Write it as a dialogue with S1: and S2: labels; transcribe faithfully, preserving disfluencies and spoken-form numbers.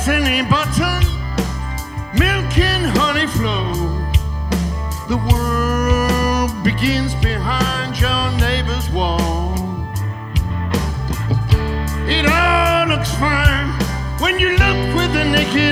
S1: any button, milk and honey flow. The world begins behind your neighbor's wall. It all looks fine when you look with the naked